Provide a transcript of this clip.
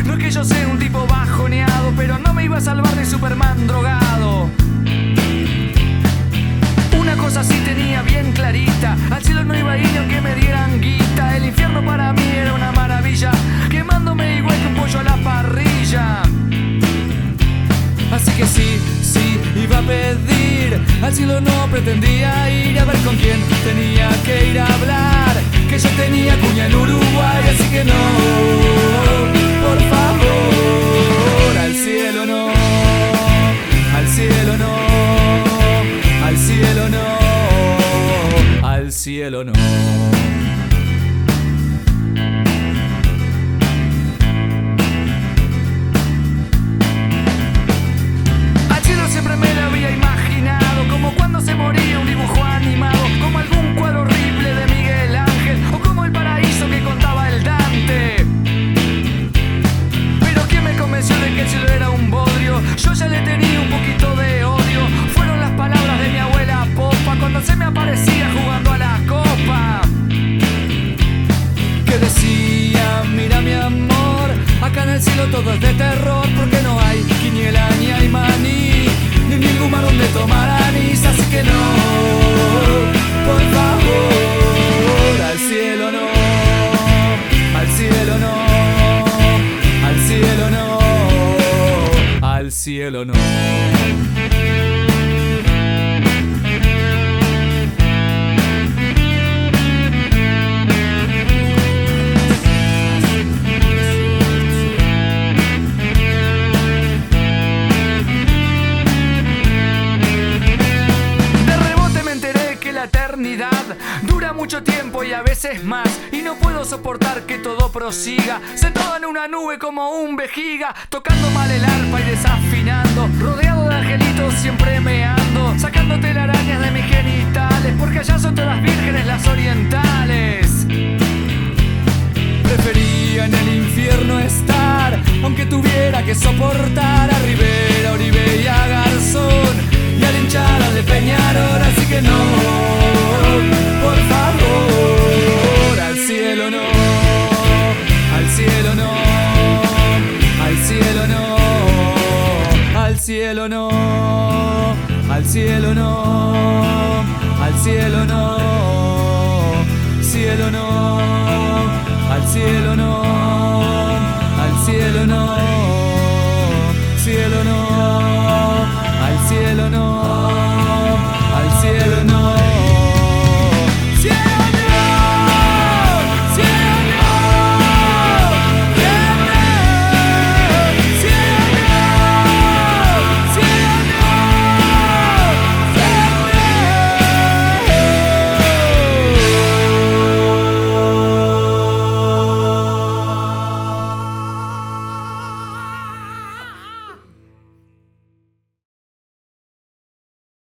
No es que yo sea un tipo bajoneado, pero no me iba a salvar de Superman drogado. Una cosa sí tenía bien clarita: al cielo no iba a ir aunque me dieran guita. El infierno para mí era una maravilla, quemándome igual que un pollo a la parrilla. Así que sí, iba a pedir al cielo, no pretendía ir a ver con quién tenía que ir a hablar, que yo tenía cuña en Uruguay, así que no, por favor, al cielo no, al cielo no, al cielo no, al cielo no. Siempre me lo había imaginado, como cuando se moría un dibujo animado, como algún cuadro horrible de Miguel Ángel, o como el paraíso que contaba el Dante. Pero ¿quién me convenció de que el cielo era un bodrio? Yo ya le tenía un poquito de odio. Fueron las palabras de mi abuela Popa cuando se me aparecía jugando a la copa, que decía: mira mi amor, acá en el cielo todo es de terror, porque no hay quiniela ni hay maní, ni ningún mar donde tomar anís, así que no, por favor, al cielo no, al cielo no, al cielo no, al cielo no. Dura mucho tiempo y a veces más, y no puedo soportar que todo prosiga, sentado en una nube como un vejiga, tocando mal el arpa y desafinando, rodeado de angelitos siempre meando, sacando telarañas de mis genitales, porque allá son todas vírgenes las orientales. Prefería en el infierno estar, aunque tuviera que soportar a Rivera, Oribe y a Garzón, y a la hinchada de Peñarol, así que no, por favor, al cielo no, al cielo no, al cielo no, al cielo no, al cielo no, al cielo no, cielo no, al cielo no, al cielo no, cielo no.